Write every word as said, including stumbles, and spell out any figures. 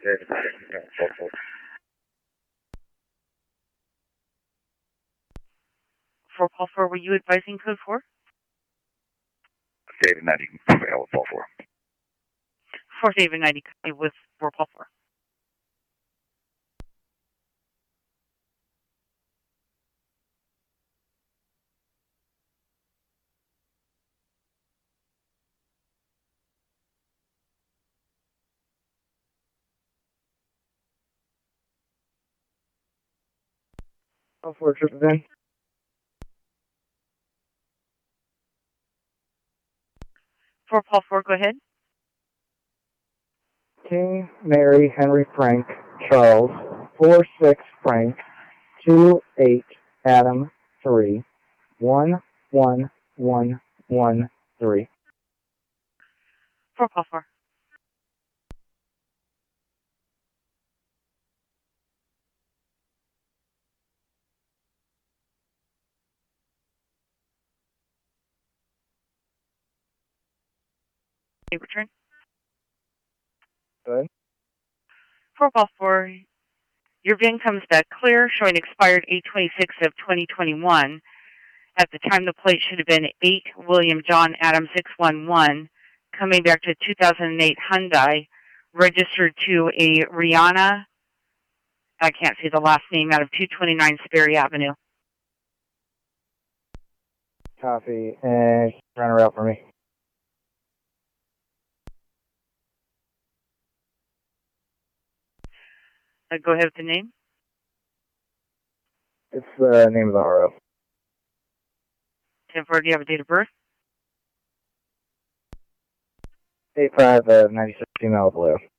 For Paul four, were you advising code four? David ninety, Paul four. For David ninety with for Paul four. Paul four, triple ten. For Paul four, go ahead. King, Mary, Henry, Frank, Charles, four six Frank, two eight Adam, three, one one one one three. For Paul four. Return. Good. For Paul four, your V I N comes back clear, showing expired eight twenty-six of twenty twenty-one. At the time, the plate should have been eight William John Adam six one one, coming back to two thousand eight Hyundai, registered to a Rihanna, I can't see the last name, out of two twenty-nine Sperry Avenue. Copy, and run her out for me. Uh, go ahead with the name. It's the name of the R O. ten four, do you have a date of birth? eight five of ninety-six female blue.